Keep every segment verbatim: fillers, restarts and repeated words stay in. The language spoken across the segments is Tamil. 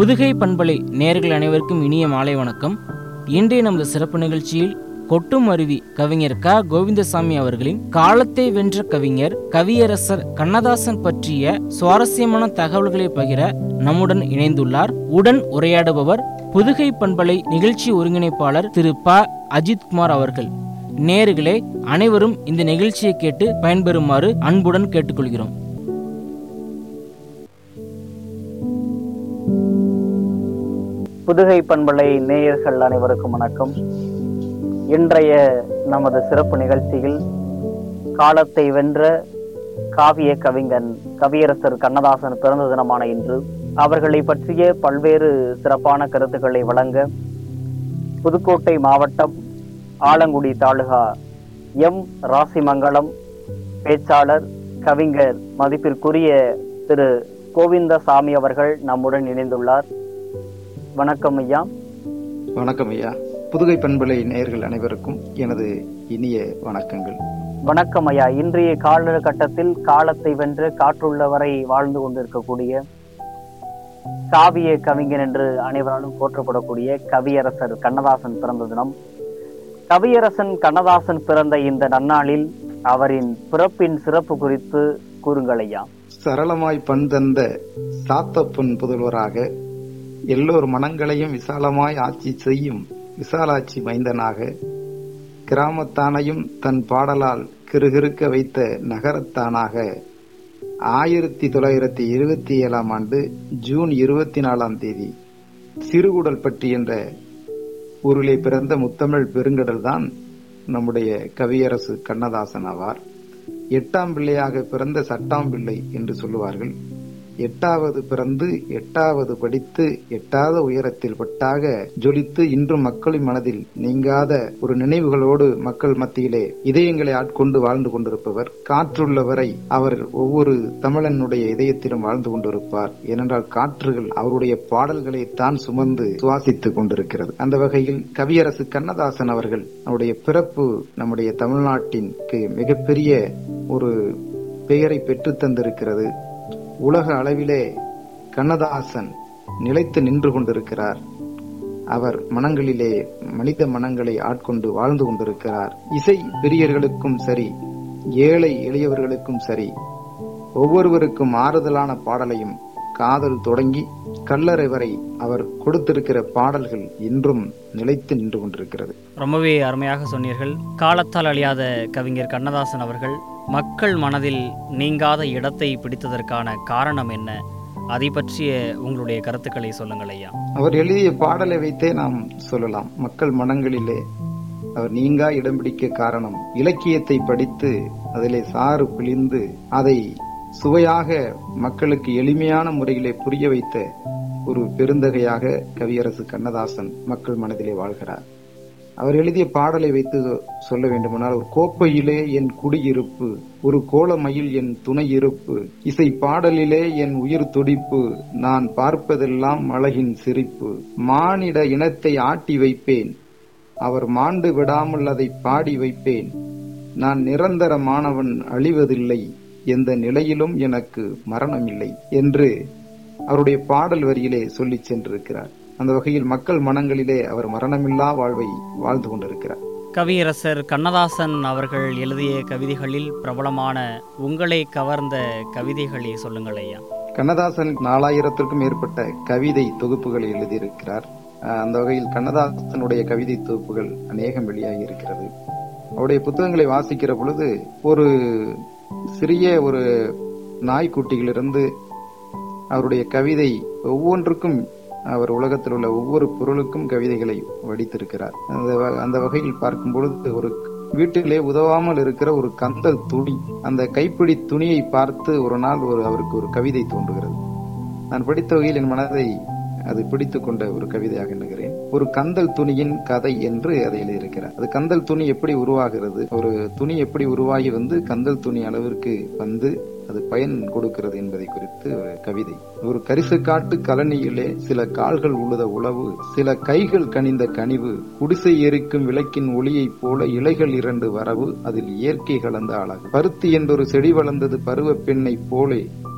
புதுகை பண்பலை நேயர்கள் அனைவருக்கும் இனிய மாலை வணக்கம். இன்றைய நமது சிறப்பு நிகழ்ச்சியில் கொட்டும் அருவி கவிஞர் க கோவிந்தசாமி அவர்களின் காலத்தை வென்ற கவிஞர் கவியரசர் கண்ணதாசன் பற்றிய சுவாரஸ்யமான தகவல்களை பகிர நம்முடன் இணைந்துள்ளார். உடன் உரையாடுபவர் புதுகை பண்பலை நிகழ்ச்சி ஒருங்கிணைப்பாளர் திரு ப அஜித்குமார் அவர்கள். நேயர்களே, அனைவரும் இந்த நிகழ்ச்சியை கேட்டு பயன்பெறுமாறு அன்புடன் கேட்டுக்கொள்கிறோம். புதுகை பண்பலை நேயர்கள் அனைவருக்கும் வணக்கம். இன்றைய நமது சிறப்பு நிகழ்ச்சியில் காலத்தை வென்ற காவிய கவிஞன் கவியரசர் கண்ணதாசன் பிறந்த தினமான இன்று அவர்களை பற்றிய பல்வேறு சிறப்பான கருத்துக்களை வழங்க புதுக்கோட்டை மாவட்டம் ஆலங்குடி தாலுகா எம் ராசிமங்கலம் பேச்சாளர் கவிஞர் மதிப்பிற்குரிய திரு கோவிந்தசாமி அவர்கள் நம்முடன் இணைந்துள்ளார். வணக்கம் ஐயா. வணக்கம் ஐயா. புதுகை பண்பலை நேயர்கள் அனைவருக்கும் எனது இனிய வணக்கங்கள். வணக்கம் ஐயா. இன்றைய காலகட்டத்தில் காலத்தை வென்று காற்றுள்ளவரை வாழ்ந்து கொண்டிருக்கக்கூடிய காவிய கவிஞன் என்று அனைவராலும் போற்றப்படக்கூடிய கவியரசர் கண்ணதாசன் பிறந்த தினம். கவியரசன் கண்ணதாசன் பிறந்த இந்த நன்னாளில் அவரின் பிறப்பின் சிறப்பு குறித்து கூறுங்கள் ஐயா. சரளமாய் பண் தந்த சாத்தப்பன் புதல்வராக எல்லோர் மனங்களையும் விசாலமாய் ஆட்சி செய்யும் விசாலாட்சி மைந்தனாக கிராமத்தானையும் தன் பாடலால் கிறுகிறுக்க வைத்த நகரத்தானாக ஆயிரத்தி தொள்ளாயிரத்தி இருபத்தி ஏழாம் ஆண்டு ஜூன் இருபத்தி நாலாம் தேதி சிறுகுடல்பட்டி என்ற ஊரிலே பிறந்த முத்தமிழ் பெருங்கடல் தான் நம்முடைய கவியரசு கண்ணதாசன் ஆவார். எட்டாம் பிள்ளையாக பிறந்த சட்டாம் பிள்ளை என்று சொல்லுவார்கள். எட்டாவது பிறந்து எட்டாவது படித்து எட்டாத உயரத்தில் பட்டாக ஜொலித்து இன்றும் மக்களின் மனதில் நீங்காத ஒரு நினைவுகளோடு மக்கள் மத்தியிலே இதயங்களை ஆட்கொண்டு வாழ்ந்து கொண்டிருப்பவர். காற்றுள்ளவரை அவர் ஒவ்வொரு தமிழனுடைய இதயத்திலும் வாழ்ந்து கொண்டிருப்பார். ஏனென்றால் காற்றுகள் அவருடைய பாடல்களை தான் சுமந்து சுவாசித்துக் கொண்டிருக்கிறது. அந்த வகையில் கவியரசு கண்ணதாசன் அவர்கள் அவருடைய பிறப்பு நம்முடைய தமிழ்நாட்டிற்கு மிகப்பெரிய ஒரு பெயரை பெற்று தந்திருக்கிறது. உலக அளவிலே கண்ணதாசன் நிலைத்து நின்று கொண்டிருக்கிறார். அவர் மனங்களிலே மனித மனங்களை ஆட்கொண்டு வாழ்ந்து கொண்டிருக்கிறார். இசை பிரியர்களுக்கும் சரி, ஏழை எளியவர்களுக்கும் சரி, ஒவ்வொருவருக்கும் ஆறுதலான பாடலையும் காதல் தொடங்கி கல்லறை வரை அவர் கொடுத்திருக்கிற பாடல்கள் இன்றும் நிலைத்து நின்று கொண்டிருக்கிறது. ரொம்பவே அருமையாக சொன்னீர்கள். காலத்தால் அழியாத கவிஞர் கண்ணதாசன் அவர்கள் மக்கள் மனதில் நீங்காத இடத்தை பிடித்ததற்கான காரணம் என்ன? அதை பற்றிய உங்களுடைய கருத்துக்களை சொல்லுங்கள் ஐயா. அவர் எழுதிய பாடலை வைத்தே நாம் சொல்லலாம். மக்கள் மனங்களிலே அவர் நீங்கா இடம் பிடிக்க காரணம் இலக்கியத்தை படித்து அதிலே சாறு பிழிந்து அதை சுவையாக மக்களுக்கு எளிமையான முறையிலே புரிய வைத்த ஒரு பெருந்தகையாக கவியரசு கண்ணதாசன் மக்கள் மனதிலே வாழ்கிறார். அவர் எழுதிய பாடலை வைத்து சொல்ல வேண்டுமானால், ஒரு கோப்பையிலே என் குடியிருப்பு, ஒரு கோலமயில் என் துணை இருப்பு, இசை பாடலிலே என் உயிர் துடிப்பு, நான் பார்ப்பதெல்லாம் அழகின் சிரிப்பு, மானிட இனத்தை ஆட்டி வைப்பேன், அவர் மாண்டு விடாமல் அதை பாடி வைப்பேன், நான் நிரந்தரமானவன் அழிவதில்லை, எந்த நிலையிலும் எனக்கு மரணமில்லை என்று அவருடைய பாடல் வரியிலே சொல்லி சென்றிருக்கிறார். அந்த வகையில் மக்கள் மனங்களிலே அவர் மரணமில்லா வாழ்வை வாழ்ந்து கொண்டிருக்கிறார். கவியரசர் கண்ணதாசன் அவர்கள் எழுதிய கவிதைகளில் பிரபலமான உங்களை கவர்ந்த கவிதைகளை சொல்லுங்கள் ஐயா. கண்ணதாசன் நாலாயிரத்திற்கும் மேற்பட்ட கவிதை தொகுப்புகளை எழுதியிருக்கிறார். அந்த வகையில் கண்ணதாசனுடைய கவிதை தொகுப்புகள் அநேகம் வெளியாகி இருக்கிறது. அவருடைய புத்தகங்களை வாசிக்கிற பொழுது ஒரு சிறிய ஒரு நாய்க்குட்டியிலிருந்து அவருடைய கவிதை ஒவ்வொன்றுக்கும் அவர் உலகத்தில் உள்ள ஒவ்வொரு பொருளுக்கும் கவிதைகளை வடித்திருக்கிறார். அந்த வகையில் பார்க்கும் பொழுது ஒரு வீட்டிலே உதவாமல் இருக்கிற ஒரு கந்தல் துணி, அந்த கைப்பிடி துணியை பார்த்து ஒரு நாள் ஒரு அவருக்கு ஒரு கவிதை தோன்றுகிறது. நான் படித்த வகையில் என் மனதை அது பிடித்துக் கொண்ட ஒரு கவிதையாக எண்ணுகிறேன். ஒரு கந்தல் துணியின் கதை என்று அதை எழுதியிருக்கிறார். அது கந்தல் துணி எப்படி உருவாகிறது, ஒரு துணி எப்படி உருவாகி வந்து கந்தல் துணி அளவிற்கு வந்து அது பயன் கொடுக்கிறது என்பதை குறித்து ஒரு கவிதை. ஒரு கரிசு காட்டு கலனியிலே சில கால்கள் உழுத உழவு, சில கைகள் கனிந்த கனிவு, குடிசை எரிக்கும் விளக்கின் ஒளியைப் போல இலைகள் இரண்டு வரவு, அதில் இயற்கை கலந்த அழகு, பருத்தி என்றொரு செடி வளர்ந்தது பருவ பெண்ணை போலே,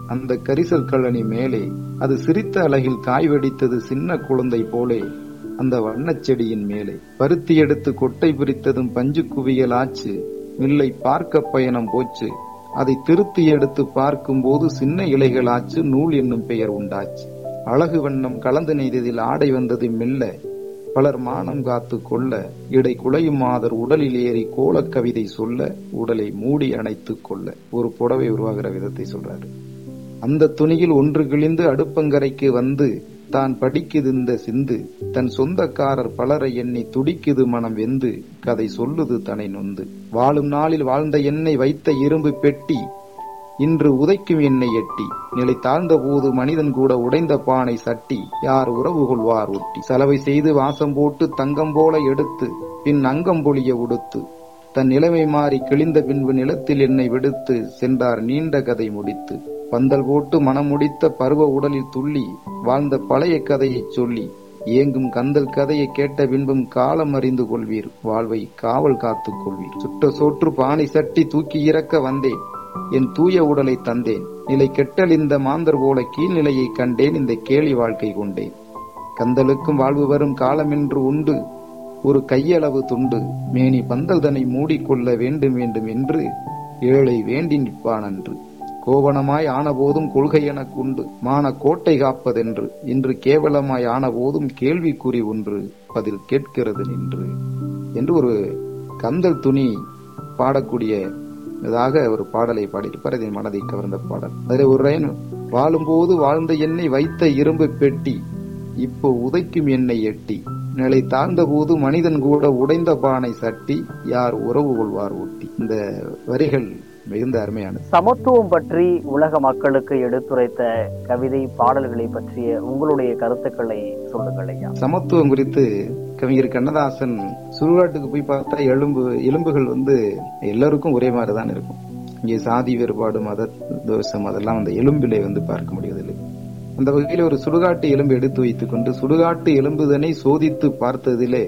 அந்த கரிசல் கழனி மேலே அது சிரித்த அழகில் காய் வெடித்தது சின்ன குழந்தை போலே அந்த வண்ணச் செடியின் மேலே. பருத்தி எடுத்து கொட்டை பிரித்ததும் பஞ்சு குவியல் ஆச்சு, மில்லை பார்க்க பயணம் போச்சு, அதை திருத்தி எடுத்து பார்க்கும் போது சின்ன இலைகள் ஆச்சு, நூல் என்னும் பெயர் உண்டாச்சு. அழகு வண்ணம் கலந்து நெய்ததில் ஆடை வந்தது மெல்ல, பலர் மானம் காத்து கொள்ள, இடை குலையும் மாதர் உடலில் ஏறி கோலக் கவிதை சொல்ல, உடலை மூடி அணைத்துக் கொள்ள. ஒரு புடவை உருவாகிற விதத்தை சொல்றாரு. அந்த துணியில் ஒன்று கிழிந்து அடுப்பங்கரைக்கு வந்து தான் படிக்குது இந்த சிந்து, தன் சொந்தக்காரர் பலரை எண்ணி துடிக்குது மனம் வெந்து, கதை சொல்லுது தனை நொந்து. வாழும் நாளில் வாழ்ந்த என்னை வைத்த இரும்பு பெட்டி இன்று உதைக்கும் என்னை எட்டி, நிலை தாழ்ந்த போது மனிதன் கூட உடைந்த பானை சட்டி, யார் உறவு கொள்வார் ஒட்டி. சலவை செய்து வாசம் போட்டு தங்கம் போல எடுத்து பின் அங்கம் பொழிய உடுத்து, தன் நிலைமை மாறி கிழிந்த பின்பு நிலத்தில் என்னை விடுத்து சென்றார் நீண்ட கதை முடித்து. பந்தல் போட்டு மனம் முடித்த பருவ உடலில் துள்ளி வாழ்ந்த பழைய கதையை சொல்லி, ஏங்கும் கந்தல் கதையை கேட்ட பின்பும் காலம் அறிந்து கொள்வீர், வாழ்வை காவல் காத்துக் கொள்வீர். சுட்ட சோற்று பானை சட்டி தூக்கி இறக்க வந்தேன், என் தூய உடலை தந்தேன், நிலை கெட்டல் இந்த மாந்தர் போல கீழ்நிலையை கண்டேன், இந்த கேலி வாழ்க்கை கொண்டேன். கந்தலுக்கும் வாழ்வு வரும் காலமென்று உண்டு, ஒரு கையளவு துண்டு, மேனி பந்தல் தன்னை மூடிக்கொள்ள வேண்டும் வேண்டும் என்று ஏழை வேண்டி நிற்பான் அன்று. கோவணமாய் ஆன போதும் கொள்கை எனக் உண்டு, மான கோட்டை காப்பதென்று, இன்று கேவலமாய் ஆன போதும் கேள்விக்குறி ஒன்று பதில் கேட்கிறது நின்று என்று ஒரு கந்தல் துணி பாடக்கூடிய இதாக ஒரு பாடலை பாடியிருப்பார். இதை மனதை கவர்ந்த பாடல். அதில் ஒரு லைன், வாழும்போது வாழ்ந்த என்னை வைத்த இரும்பு பெட்டி இப்போ உதைக்கும் என்னை எட்டி, நிலை தாழ்ந்த போது மனிதன் கூட உடைந்த பானை சட்டி, யார் உறவு கொள்வார் ஒட்டி. இந்த வரிகள் மிகுந்த அருமையானது. சமத்துவம் பற்றி உலக மக்களுக்கு எடுத்துரைத்த கவிதை பாடல்களை பற்றிய உங்களுடைய கருத்துக்களை சொல்லுங்கள் ஐயா. சமத்துவம் குறித்து கவிஞர் கண்ணதாசன் சுடுகாட்டுக்கு போய் பார்த்தா எலும்பு எலும்புகள் வந்து எல்லாருக்கும் ஒரே மாதிரிதான் இருக்கும். இங்கே சாதி வேறுபாடு, மத தோஷம் அதெல்லாம் அந்த எலும்பிலே வந்து பார்க்க முடிவதில்லை. அந்த வகையில் ஒரு சுடுகாட்டு எலும்பு எடுத்து வைத்துக் கொண்டு சுடுகாட்டு எலும்புதனை சோதித்து பார்த்ததிலே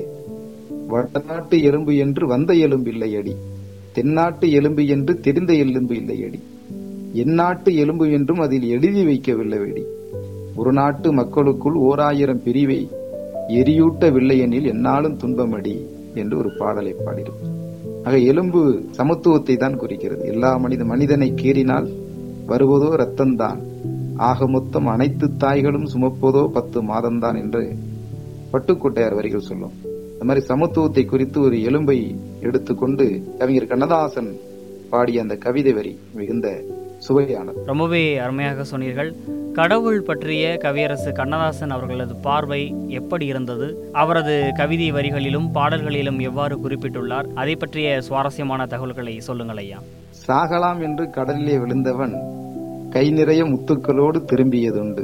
வடநாட்டு எலும்பு என்று வந்த எலும்பு இல்லை அடி, தென்னாட்டு எலும்பு என்று தெரிந்த எலும்பு இல்லை அடி, எந்நாட்டு எலும்பு என்றும் அதில் எழுதி வைக்கவில்லை வெடி, ஒரு நாட்டு மக்களுக்குள் ஓர் ஆயிரம் பிரிவை எரியூட்டவில்லை எனில் என்னாலும் துன்பமடி என்று ஒரு பாடலை பாடியிருக்கும். ஆக எலும்பு சமத்துவத்தை தான் குறிக்கிறது. எல்லா மனித மனிதனை கீறினால் வருவதோ ரத்தம்தான், ஆக மொத்தம் அனைத்து தாய்களும் சுமப்பதோ பத்து மாதம்தான் என்று பட்டுக்கோட்டையார் வரிகள் சொல்லும். இந்த மாதிரி சமத்துவத்தை குறித்து ஒரு எலும்பை எடுத்துக்கொண்டு கவிஞர் கண்ணதாசன் பாடிய அந்த கவிதை வரி மிகுந்த சுவையானது. ரொம்பவே அருமையாக சொன்னீர்கள். கடவுள் பற்றிய கவியரசு கண்ணதாசன் அவர்களது பார்வை எப்படி இருந்தது, அவரது கவிதை வரிகளிலும் பாடல்களிலும் எவ்வாறு குறிப்பிட்டுள்ளார், அதை பற்றிய சுவாரஸ்யமான தகவல்களை சொல்லுங்கள் ஐயா. சாகலாம் என்று கடலிலே விழுந்தவன் கை நிறைய முத்துக்களோடு திரும்பியதுண்டு,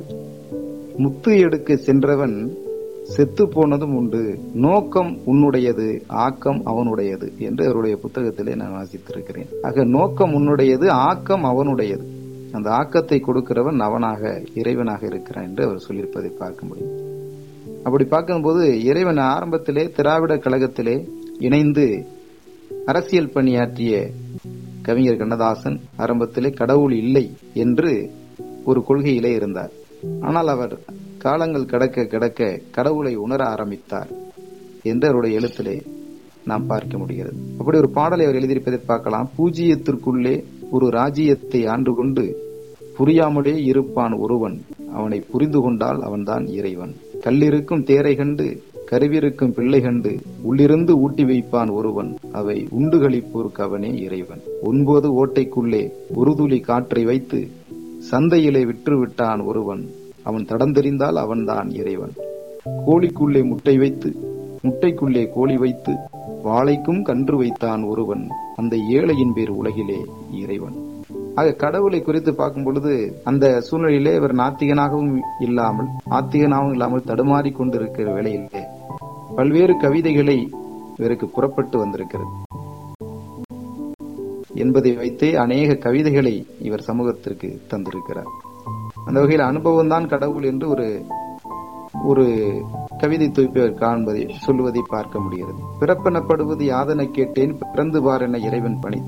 முத்து எடுக்க சென்றவன் செத்து போனதும் உண்டு, நோக்கம் உன்னுடையது ஆக்கம் அவனுடையது என்று அவருடைய புத்தகத்திலே நான் வாசித்திருக்கிறேன். ஆக நோக்கம் உன்னுடையது ஆக்கம் அவனுடையது, அந்த ஆக்கத்தை கொடுக்கிறவன் அவனாக இறைவனாக இருக்கிறான் என்று அவர் சொல்லியிருப்பதை பார்க்க முடியும். அப்படி பார்க்கும்போது இறைவன் ஆரம்பத்திலே திராவிட கழகத்திலே இணைந்து அரசியல் பணியாற்றிய கவிஞர் கண்ணதாசன் ஆரம்பத்திலே கடவுள் இல்லை என்று ஒரு கொள்கையிலே இருந்தார். ஆனால் அவர் காலங்கள் கடக்க கடக்க கடவுளை உணர ஆரம்பித்தார் என்று அவருடைய எழுத்திலே நாம் பார்க்க முடிகிறது. அப்படி ஒரு பாடலை அவர் எழுதியிருப்பதை பார்க்கலாம். பூஜ்ஜியத்திற்குள்ளே ஒரு ராஜ்யத்தை ஆண்டு கொண்டு புரியாமலே இருப்பான் ஒருவன், அவனை புரிந்து கொண்டால் அவன்தான் இறைவன். கல்லிருக்கும் தேரை கண்டு கருவிருக்கும் பிள்ளை கண்டு உள்ளிருந்து ஊட்டி வைப்பான் ஒருவன், அவை உண்டு களிப்போருக்கு அவனே இறைவன். ஒன்பது ஓட்டைக்குள்ளே ஒரு துளி காற்றை வைத்து சந்தையிலே விற்று விட்டான் ஒருவன், அவன் தடந்தெறிந்தால் அவன்தான் இறைவன். கோழிக்குள்ளே முட்டை வைத்து முட்டைக்குள்ளே கோழி வைத்து வாழைக்கும் கன்று வைத்தான் ஒருவன், அந்த ஏழையின் பேர் உலகிலே இறைவன். ஆக கடவுளை குறித்து பார்க்கும் பொழுது அந்த சூழ்நிலையிலே இவர் நாத்திகனாகவும் இல்லாமல் ஆத்திகனாகவும் இல்லாமல் தடுமாறி கொண்டிருக்கிற வேளையிலே பல்வேறு கவிதைகளை இவருக்கு புறப்பட்டு வந்திருக்கிறது என்பதை வைத்தே அநேக கவிதைகளை இவர் சமூகத்திற்கு தந்திருக்கிறார். அந்த வகையில் அனுபவம் தான் கடவுள் என்று ஒரு ஒரு கவிதை தொகுப்பை காண்பதை சொல்லுவதை பார்க்க முடிகிறது. பிறப்பெனப்படுவது யாதனை கேட்டேன், பிறந்து பார் என இறைவன் பணித்தார்.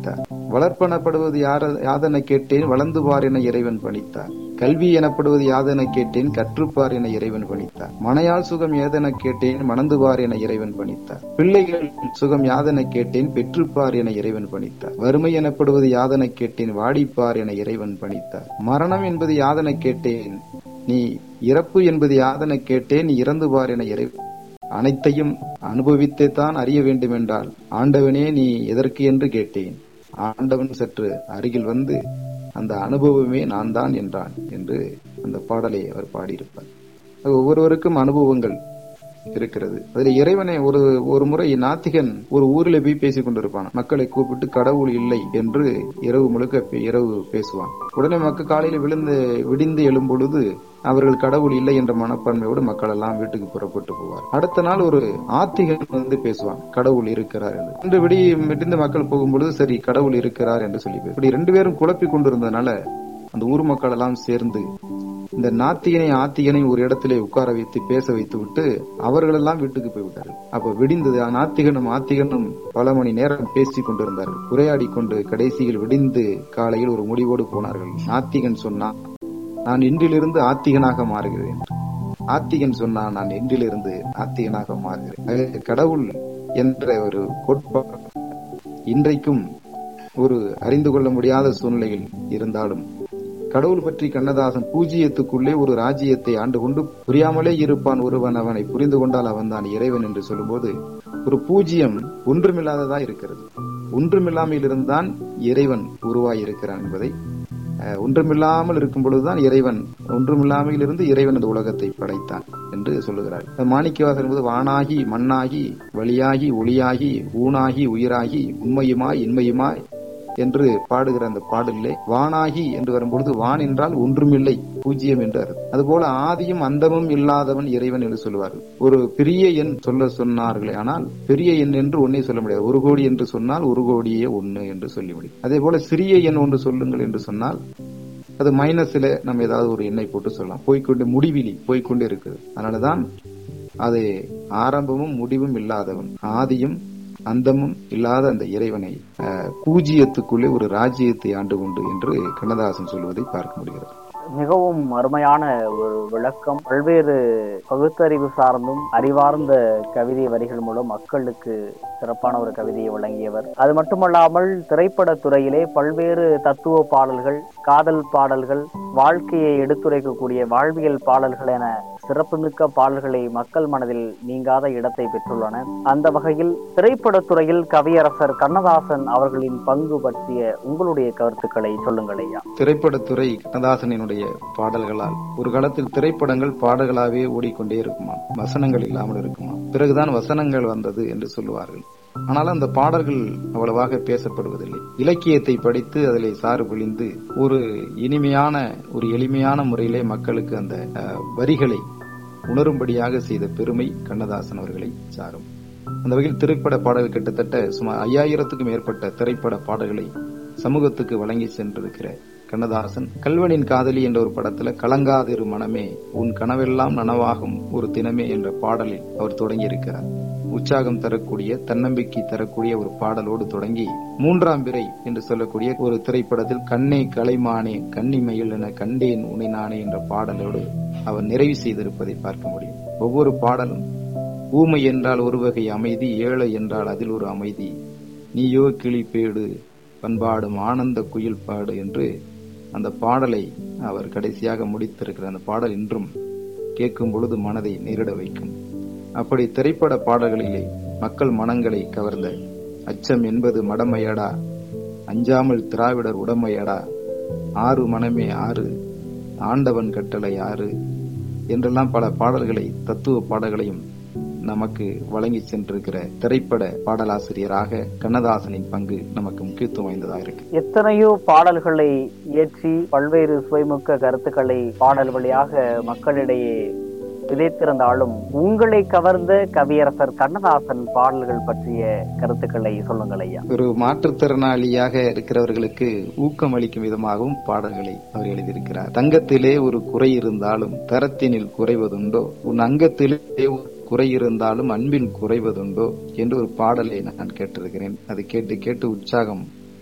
வளர்ப்பனப்படுவது யாதென கேட்டேன் வளர்ந்துபார் என இறைவன் பணித்தார். கல்வி எனப்படுவது யாதென கேட்டேன் கற்றுப்பார் என இறைவன் பணித்தார். மனையால் சுகம் ஏதென கேட்டேன் மணந்துபார் என இறைவன் பணித்தார். பிள்ளைகள் சுகம் யாதென கேட்டேன் பெற்றுப்பார் என இறைவன் பணித்தார். வறுமை எனப்படுவது யாதென கேட்டேன் வாடிப்பார் என இறைவன் பணித்தார். மரணம் என்பது யாதென கேட்டேன் நீ இறப்பு என்பது யாதென கேட்டேன் நீ இறந்துபார் என இறைவன். அனைத்தையும் அனுபவித்தே தான் அறிய வேண்டும் என்றால் ஆண்டவனே நீ எதற்கு என்று கேட்டேன். ஆண்டவன் சற்று அருகில் வந்து அந்த அனுபவமே நான் தான் என்றான் என்று அந்த பாடலை அவர் பாடியிருப்பார். ஒவ்வொருவருக்கும் அனுபவங்கள் இருக்கிறது. அதுல இறைவனை ஒரு ஒரு முறை நாத்திகன் ஒரு ஊரில் போய் பேசிக் கொண்டிருப்பான். மக்களை கூப்பிட்டு கடவுள் இல்லை என்று இரவு முழுக்க இரவு பேசுவான். உடனே மக்கள் காலையில விழுந்து விடிந்து எழும் பொழுது அவர்கள் கடவுள் இல்லை என்ற மனப்பான்மையோடு மக்கள் எல்லாம் வீட்டுக்கு புறப்பட்டு போவார். அடுத்த நாள் ஒரு ஆத்திகன் வந்து பேசுவான், கடவுள் இருக்கிறார் என்று. இன்று விடி விடிந்து மக்கள் போகும்பொழுது சரி கடவுள் இருக்கிறார் என்று சொல்லி இப்படி ரெண்டு பேரும் குழப்பி கொண்டிருந்ததுனால அந்த ஊர் மக்கள் எல்லாம் சேர்ந்து இந்த நாத்திகனை ஆத்திகனை ஒரு இடத்திலே உட்கார வைத்து பேச வைத்து விட்டு அவர்கள் எல்லாம் வீட்டுக்கு போய்விட்டார்கள். அப்ப விடிந்தது. நாத்திகனும் ஆத்திகனும் பல மணி நேரம் பேசிக் கொண்டிருந்தார்கள், உரையாடி கொண்டு கடைசியில் விடிந்து காலையில் ஒரு முடிவோடு போனார்கள். நாத்திகன் சொன்னான், நான் இன்றிலிருந்து ஆத்திகனாக மாறுகிறேன். ஆத்திகன் சொன்னான், நான் இன்றிலிருந்து ஆத்திகனாக மாறுகிறேன். கடவுள் என்ற ஒரு கோட்பாடு இன்றைக்கும் ஒரு அறிந்து கொள்ள முடியாத சூழ்நிலையில் இருந்தாலும் கடவுள் பற்றி கண்ணதாசன் பூஜ்ஜியத்துக்குள்ளே ஒரு ராஜ்யத்தை ஆண்டு கொண்டு புரியாமலே இருப்பான் ஒருவன், அவனை புரிந்து கொண்டால் அவன் தான் இறைவன் என்று சொல்லும்போது ஒரு பூஜ்ஜியம் ஒன்றுமில்லாததா இருக்கிறது. ஒன்றுமில்லாமல் இருந்தான் இறைவன் உருவாகி இருக்கிறான் என்பதை, ஒன்றுமில்லாமல் இருக்கும் பொழுதுதான் இறைவன், ஒன்றுமில்லாமல் இருந்து இறைவன் அந்த உலகத்தை படைத்தான் என்று சொல்லுகிறார். மாணிக்கவாசகர் என்பது வானாகி மண்ணாகி வழியாகி ஒளியாகி ஊனாகி உயிராகி உண்மையுமாய் இன்மையுமாய் என்று பாடுகிற அந்த பாடலிலே வானாகி என்று வரும்பொழுது வான் என்றால் ஒன்றுமில்லை, பூஜ்ஜியம் என்று அர்த்தம். அதுபோல ஆதியும் அந்தமும் இல்லாதவன் இறைவன் என்று சொல்வார்கள். ஒரு பெரிய எண் சொல்ல சொன்னார்களே, ஆனால் பெரிய எண் என்று ஒன்னே சொல்ல முடியாது. ஒரு கோடி என்று சொன்னால் ஒரு கோடியே ஒன்னு என்று சொல்லி முடியும். அதே போல சிறிய எண் ஒன்று சொல்லுங்கள் என்று சொன்னால் அது மைனஸ்ல நம்ம ஏதாவது ஒரு எண்ணை போட்டு சொல்லலாம். போய்கொண்டு முடிவிலி போய்கொண்டே இருக்குது. அதனாலதான் அது ஆரம்பமும் முடிவும் இல்லாதவன், ஆதியும் அந்தமும் இல்லாத அந்த இறைவனை பூஜ்ஜியத்துக்குள்ளே ஒரு ராஜ்யத்தை ஆண்டு கொண்டு என்று கண்ணதாசன் சொல்வதை பார்க்க முடிகிறது. மிகவும் அருமையான ஒரு விளக்கம். பல்வேறு பகுத்தறிவு சார்ந்தும் அறிவார்ந்த கவிதை வரிகள் மூலம் மக்களுக்கு சிறப்பான ஒரு கவிதையை வழங்கியவர். அது மட்டுமல்லாமல் திரைப்பட துறையிலே பல்வேறு தத்துவ பாடல்கள், காதல் பாடல்கள், வாழ்க்கையை எடுத்துரைக்கக்கூடிய வாழ்வியல் பாடல்கள் என சிறப்புமிக்க பாடல்களை மக்கள் மனதில் நீங்காத இடத்தை பெற்றுள்ளன. அந்த வகையில் திரைப்படத்துறையில் கவியரசர் கண்ணதாசன் அவர்களின் பங்கு பற்றிய உங்களுடைய கருத்துக்களை சொல்லுங்கள் ஐயா. திரைப்படத்துறை கண்ணதாசனினுடைய பாடல்களால் ஒரு காலத்தில் திரைப்படங்கள் பாடல்களாகவே ஓடிக்கொண்டே இருக்குமா, வசனங்கள் இல்லாமல் இருக்குமா. பிறகுதான் வசனங்கள் வந்தது என்று சொல்லுவார்கள். ஆனால் அந்த பாடல்கள் அவ்வளவாக பேசப்படுவதில்லை. இலக்கியத்தை படித்து அதிலே சாறு பொழிந்து ஒரு இனிமையான ஒரு எளிமையான முறையிலே மக்களுக்கு அந்த வரிகளை உணரும்படியாக செய்த பெருமை கண்ணதாசன் அவர்களை சாரும். அந்த வகையில் திரைப்பட பாடல்கள் கிட்டத்தட்ட சுமார் ஐயாயிரத்துக்கும் மேற்பட்ட திரைப்பட பாடல்களை சமூகத்துக்கு வழங்கி சென்றிருக்கிற கண்ணதாசன் கல்வனின் காதலி என்ற ஒரு படத்துல கலங்காதிரு மனமே உன் கனவெல்லாம் நனவாகும் ஒரு தினமே என்ற பாடலில் அவர் தொடங்கி இருக்கிறார். உற்சாகம் தரக்கூடிய, தன்னம்பிக்கை தரக்கூடிய ஒரு பாடலோடு தொடங்கி மூன்றாம் பிறை என்று சொல்லக்கூடிய ஒரு திரைப்படத்தில் கண்ணே கலைமானே கன்னிமயில் என கண்டேன் உன்னை நானே என்ற பாடலோடு அவர் நிறைவு செய்திருப்பதை பார்க்க முடியும். ஒவ்வொரு பாடலும் ஊமை என்றால் ஒரு வகை அமைதி, ஏழை என்றால் அதில் ஒரு அமைதி, நீயோ கிளிப்பேடு பண்பாடும் ஆனந்த குயில் பாடு என்று அந்த பாடலை அவர் கடைசியாக முடித்திருக்கிற அந்த பாடல் இன்றும் கேட்கும் பொழுது மனதை நேரிட வைக்கும். அப்படி திரைப்பட பாடல்களிலே மக்கள் மனங்களை கவர்ந்த அச்சம் என்பது மடமையடா, அஞ்சாமல் திராவிடர் உடமையடா, ஆறு மனமே ஆறு, ஆண்டவன் கட்டளை ஆறு என்றெல்லாம் பல பாடல்களை, தத்துவ பாடல்களையும் நமக்கு வழங்கி சென்றிருக்கிற திரைப்பட பாடலாசிரியராக கண்ணதாசனின் பங்கு நமக்கு முக்கியத்துவம் வாய்ந்ததாக இருக்கு. எத்தனையோ பாடல்களை இயற்றி பல்வேறு சுவைமிக்க கருத்துக்களை பாடல் வழியாக மக்களிடையே விதைத்திருந்தாலும் உங்களை கவர்ந்த கவியரசர் கண்ணதாசன் பாடல்கள் பற்றிய கருத்துக்களை சொல்லுங்கள் ஐயா. ஒரு மாற்றுத்திறனாளியாக இருக்கிறவர்களுக்கு ஊக்கம் அளிக்கும் விதமாகவும் பாடல்களை அவர் எழுதியிருக்கிறார். தங்கத்திலே ஒரு குறை இருந்தாலும் தரத்தினில் குறைவதுண்டோ, உன் அங்கத்திலே குறை இருந்தாலும் அன்பில் குறைவதுண்டோ என்று ஒரு பாடலை நான் கேட்டிருக்கிறேன். அதை கேட்டு கேட்டு உற்சாகம்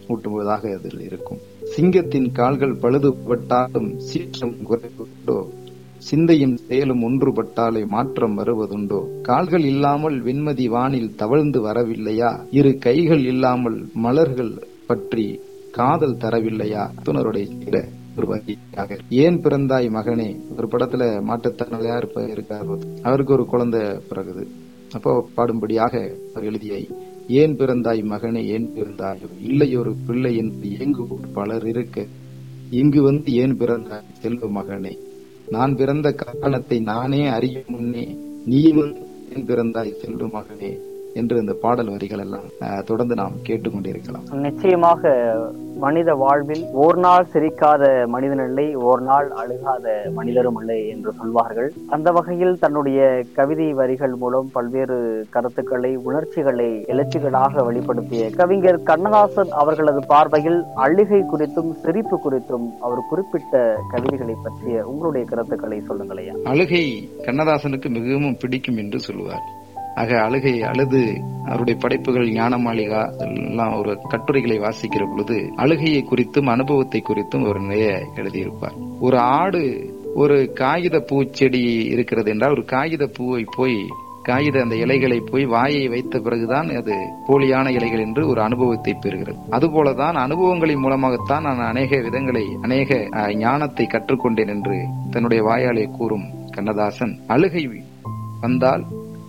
ஊட்டுவதாக அதில் இருக்கும். சிங்கத்தின் கால்கள் பழுதுபட்டாலும் சீற்றம் குறைவதுண்டோ, சிந்தையும் செயலும் ஒன்றுபட்டாலே மாற்றம் வருவதுண்டோ, கால்கள் இல்லாமல் வெண்மதி வானில் தவழ்ந்து வரவில்லையா, இரு கைகள் இல்லாமல் மலர்கள் பற்றி காதல் தரவில்லையா, துணருடைய ஒரு வகையாக. ஏன் பிறந்தாய் மகனே, ஒரு படத்துல மாட்டுத்திறனாளியா இருப்ப இருக்கார், அவருக்கு ஒரு குழந்தை பிறகுது. அப்போ பாடும்படியாக அவர் எழுதிய ஏன் பிறந்தாய் மகனே ஏன் பிறந்தாயோ, இல்லை ஒரு பிள்ளை என்று ஏங்கு பலர் இருக்க, இங்கு வந்து ஏன் பிறந்தாய் செல்வ மகனே, நான் பிறந்த காரணத்தை நானே அறியும் முன்னே நீ வந்து ஏன் பிறந்தாய் செல்வ மகனே என்று இந்த பாடல் வரிகள் எல்லாம் தொடர்ந்து நாம் கேட்டுக்கொண்டிருக்கலாம். நிச்சயமாக மனித வாழ்வில் ஓர் நாள் சிரிக்காத மனிதன் இல்லை, ஓர் நாள் அழுகாத மனிதரும் இல்லை என்று சொல்வார்கள். அந்த வகையில் தன்னுடைய கவிதை வரிகள் மூலம் பல்வேறு கருத்துக்களை, உணர்ச்சிகளை எழுச்சிகளாக வெளிப்படுத்திய கவிஞர் கண்ணதாசன் அவர்களது பார்வையில் அழுகை குறித்தும் சிரிப்பு குறித்தும் அவர் குறிப்பிட்ட கவிதைகளை பற்றிய உங்களுடைய கருத்துக்களை சொல்லுங்களையா. அழுகை கண்ணதாசனுக்கு மிகவும் பிடிக்கும் என்று சொல்லுவார். ஆக அழுகை அழுது அவருடைய படைப்புகள் ஞானமாளிகா எல்லாம் ஒரு கட்டுரைகளை வாசிக்கிற பொழுது அழுகையை குறித்தும் அனுபவத்தை குறித்தும் ஒரு நிறைய எழுதியிருப்பார். ஒரு ஆடு ஒரு காகித பூச்செடி இருக்கிறது என்றால் ஒரு காகித பூவை போய் காகித அந்த இலைகளை போய் வாயை வைத்த பிறகுதான் அது போலியான இலைகள் என்று ஒரு அனுபவத்தை பெறுகிறது. அதுபோலதான் அனுபவங்களின் மூலமாகத்தான் நான் அநேக விதங்களை அநேக ஞானத்தை கற்றுக்கொண்டேன் என்று தன்னுடைய வாயாலே கூறும் கண்ணதாசன், அழுகை வந்தால்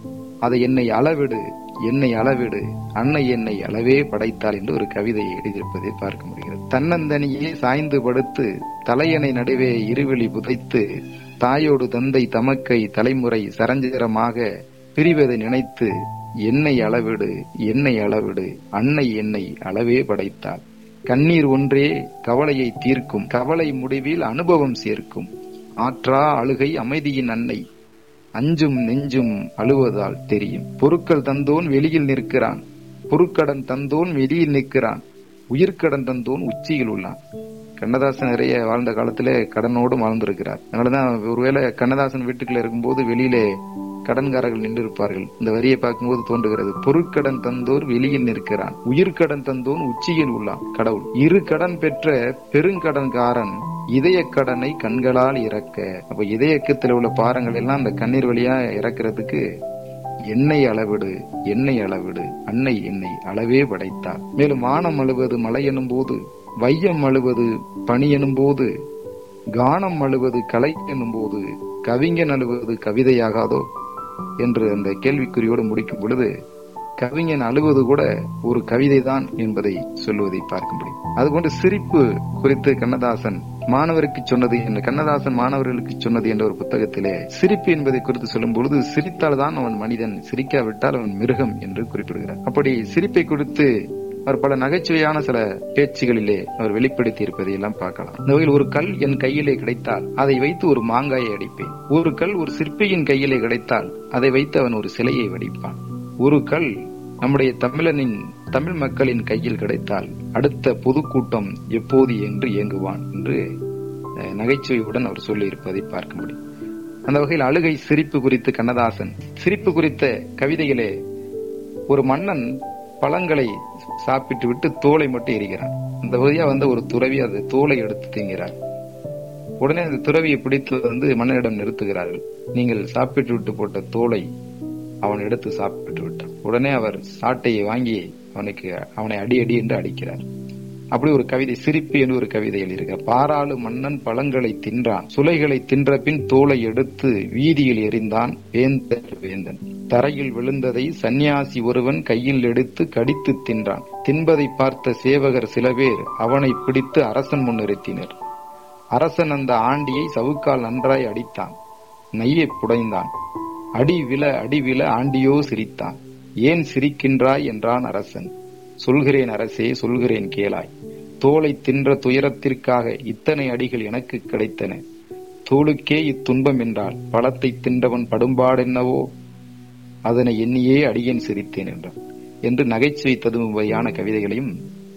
அதை என்னை அளவிடு என்னை அளவிடு அன்னை என்னை அளவே படைத்தாள் என்று ஒரு கவிதையை எழுதியிருப்பதை பார்க்க முடிகிறது. தன்னந்தனியே சாய்ந்து படுத்து தலையணை நடுவே இருவெளி புதைத்து தாயோடு தந்தை தமக்கை தலைமுறை சரஞ்சரமாக பிரிவதை நினைத்து என்னை அளவிடு என்னை அளவிடு அன்னை என்னை அளவே படைத்தாள். கண்ணீர் ஒன்றே கவலையை தீர்க்கும், கவலை முடிவில் அனுபவம் சேர்க்கும். ஆற்றா அழுகை அமைதியின் அன்னை, அஞ்சும் நெஞ்சும் அழுவதால் தெரியும். பொருட்கள் தந்தோன் வெளியில் நிற்கிறான், பொருட்கடன் தந்தோன் வெளியில் நிற்கிறான், உயிர்கடன் தந்தோன் உச்சியில் உள்ளான். கண்ணதாசன் நிறைய வாழ்ந்த காலத்துல கடனோடு வாழ்ந்திருக்கிறார். அதனாலதான் ஒருவேளை கண்ணதாசன் வீட்டுக்குள்ள இருக்கும்போது வெளியிலே கடன்காரர்கள் நின்று இருப்பார்கள். இந்த வரியை பார்க்கும்போது தோன்றுகிறது, பொருட்கடன் தந்தோர் வெளியில் நிற்கிறான், உயிர்கடன் தந்தோன் உச்சியில் உள்ளான். கடவுள் இரு கடன் பெற்ற பெருங்கடன்காரன் இதய கடனை கண்களால் இறக்க. அப்ப இதயக்கத்தில் உள்ள பாரங்கள் எல்லாம் அந்த கண்ணீர் வழியா இறக்கிறதுக்கு என்னை அளவிடு என்னை அளவிடு அன்னை என்னை அளவே படைத்தாள். மேலும் வானம் அழுவது மழை எனும் போது, வையம் அழுவது பனி எனும் போது, கானம் அழுவது கலை எனும் போது, கவிஞன் அழுவது கவிதையாகாதோ என்று அந்த கேள்விக்குறியோடு முடிக்கும் பொழுது கவிஞன் அழுவது கூட ஒரு கவிதை தான் என்பதை சொல்லுவதை பார்க்க முடியும். அதுபோன்று சிரிப்பு குறித்து கண்ணதாசன் மாணவருக்கு சொன்னது என்ற கண்ணதாசன் மாணவர்களுக்கு சொன்னது என்ற ஒரு புத்தகத்திலே சிரிப்பு என்பதை குறித்து சொல்லும் பொழுது, சிரித்தால் தான் அவன் மனிதன், சிரிக்காவிட்டால் அவன் மிருகம் என்று குறிப்பிடுகிறார். அப்படி சிரிப்பை குறித்து அவர் பல நகைச்சுவையான சில பேச்சுகளிலே அவர் வெளிப்படுத்தி இருப்பதை எல்லாம் பார்க்கலாம். இந்த வகையில் ஒரு கல் என் கையிலே கிடைத்தால் அதை வைத்து ஒரு மாங்காயை அடிப்பேன், ஒரு கல் ஒரு சிற்பியின் கையிலே கிடைத்தால் அதை வைத்து அவன் ஒரு சிலையை வடிப்பான், ஒரு கல் நம்முடைய தமிழனின் தமிழ் மக்களின் கையில் கிடைத்தால் அடுத்த பொதுக்கூட்டம் எப்போது என்று இயங்குவான் என்று நகைச்சுவையுடன் அவர் சொல்லி இருப்பதை பார்க்க முடியும். அந்த வகையில் அழுகை சிரிப்பு குறித்து கண்ணதாசன் சிரிப்பு குறித்த கவிதையிலே ஒரு மன்னன் பழங்களை சாப்பிட்டு விட்டு தோலை மட்டும் எரிகிறான். அந்த வழியா வந்து ஒரு துறவி அது தோலை எடுத்து திங்கிறார். உடனே அந்த துறவியை பிடித்து வந்து மன்னனிடம் நிறுத்துகிறார்கள். நீங்கள் சாப்பிட்டு விட்டு போட்ட தோலை அவன் எடுத்து சாப்பிட்டு விட்டான். உடனே அவர் சாட்டையை வாங்கி அவனுக்கு அவனை அடி அடி என்று அடிக்கிறார். அப்படி ஒரு கவிதை சிரிப்பு என்று ஒரு கவிதை எழுதியிருக்க. பாராளு மன்னன் பழங்களை தின்றான், சுளைகளை தின்ற பின் தோலை எடுத்து வீதியில் எறிந்தான் வேந்தன் வேந்தன். தரையில் விழுந்ததை சந்நியாசி ஒருவன் கையில் எடுத்து கடித்து தின்றான். தின்பதை பார்த்த சேவகர் சில பேர் அவனை பிடித்து அரசன் முன் நிறுத்தினர். அரசன் அந்த ஆண்டியை சவுக்கால் நன்றாய் அடித்தான், நையை புடைந்தான். அடி விழ அடி விழ ஆண்டியோ சிரித்தான். ஏன் சிரிக்கின்றாய் என்றான் அரசன். சொல்கிறேன் அரசே சொல்கிறேன் கேளாய், தோலை தின்ற துயரத்திற்காக இத்தனை அடிகள் எனக்கு கிடைத்தன. தோளுக்கே இத்துன்பம் என்றால் பழத்தை தின்றவன் படும்பாடென்னவோ, அதனை எண்ணியே அடியேன் சிரித்தேன் என்றான் என்று நகைச்சுவை ததும்படியான கவிதைகளையும்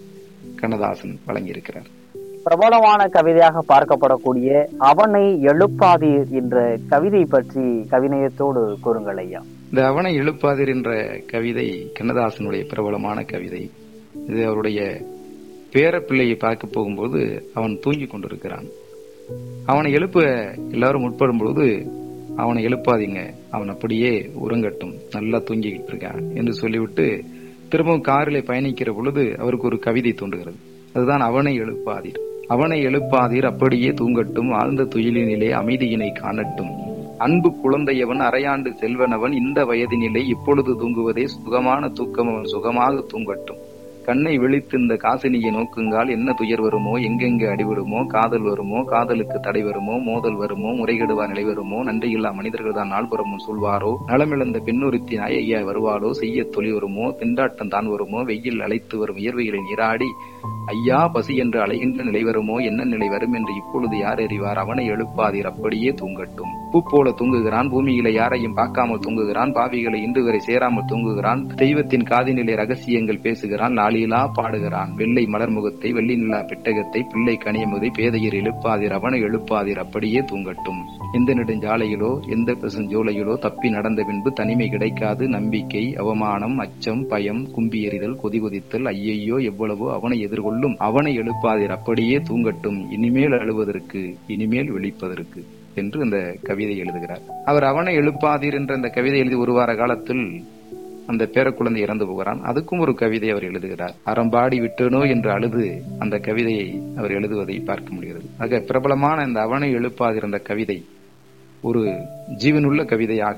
கண்ணதாசன் வழங்கியிருக்கிறார். பிரபலமான கவிதையாக பார்க்கப்படக்கூடிய அவனை எழுப்பாதீர் என்ற கவிதை பற்றி கவிநயத்தோடு கூறுங்கள் ஐயா. இந்த அவனை எழுப்பாதீர் என்ற கவிதை கண்ணதாசனுடைய பிரபலமான கவிதை. இது அவருடைய பேர பிள்ளையை பார்க்க போகும்போது அவன் தூங்கி கொண்டிருக்கிறான். அவனை எழுப்ப எல்லாரும் முற்படும் பொழுது, அவனை எழுப்பாதீங்க, அவன் அப்படியே உறங்கட்டும், நல்லா தூங்கிக்கிட்டு இருக்கான் என்று சொல்லிவிட்டு திரும்பவும் காரிலே பயணிக்கிற பொழுது அவருக்கு ஒரு கவிதை தோன்றுகிறது. அதுதான் அவனை எழுப்பாதீர். அவனை எழுப்பாதீர், அப்படியே தூங்கட்டும், ஆழ்ந்த துயிலினிலே அமைதியினை காணட்டும். அன்பு குழந்தையவன், அரையாண்டு செல்வனவன், இந்த வயதினிலே இப்பொழுது தூங்குவதே சுகமான தூக்கம், அவன் சுகமாக தூங்கட்டும். கண்ணை விழித்து இந்த காசினியை நோக்குங்கால், என்ன துயர் வருமோ, எங்கெங்கே அடிவிடுமோ, காதல் வருமோ, காதலுக்கு தடை வருமோ, மோதல் வருமோ, முறைகேடுவா நிலை வருமோ, நன்றியில்லா மனிதர்கள் தான் நாள்புறமும் சொல்வாரோ, நலமிழந்த பெண்ணுறுத்தி நாயகியா வருவாளோ, செய்ய தொழில் வருமோ, திண்டாட்டம் தான் வருமோ, வெயில் அழைத்து வரும் இயற்கைகளை நீராடி ஐயா பசி என்று அலைகின்ற நிலை வருமோ, என்ன நிலை வரும் என்று இப்பொழுது யார் அறிவார். அவனை எழுப்பாதீர், அப்படியே தூங்கட்டும். பூ போல தூங்குகிறான், பூமியில யாரையும் பார்க்காமல் தூங்குகிறான், பாவிகளை இன்று வரை சேராமல் தூங்குகிறான், தெய்வத்தின் காதினிலே ரகசியங்கள் பேசுகிறான், லாலிலா பாடுகிறான். வெள்ளை மலர் முகத்தை, வெள்ளி நிலா பெட்டகத்தை, பிள்ளை கனியமுதை பேதையர் எழுப்பாதீர், அவனை எழுப்பாதீர், அப்படியே தூங்கட்டும். எந்த நெடுஞ்சாலையிலோ எந்த பெருஞ்சோலையிலோ தப்பி நடந்த பின்பு தனிமை கிடைக்காது. நம்பிக்கை, அவமானம், அச்சம், பயம், கும்பி எறிதல், கொதி கொதித்தல், ஐயையோ எவ்வளவோ அவனை எதிர்கொள்ளும். அவனை எழுப்பாதீர், அப்படியே தூங்கட்டும், இனிமேல் அழுவதற்கு, இனிமேல் விழிப்பதற்கு என்று அந்த கவிதை எழுதுகிறார். அவர் அவனை எழுப்பாதீர் என்ற அந்த கவிதை எழுதி ஒரு வார காலத்தில் அந்த பேரக்குழந்தை இறந்து போகிறான். அதுக்கும் ஒரு கவிதை அவர் எழுதுகிறார். அறம்பாடி விட்டனோ என்று அழுது அந்த கவிதையை அவர் எழுதுவதை பார்க்க முடிகிறது. ஆக பிரபலமான இந்த அவனை எழுப்பாதீர் என்ற கவிதை ஒரு ஜீவனுள்ள கவிதையாக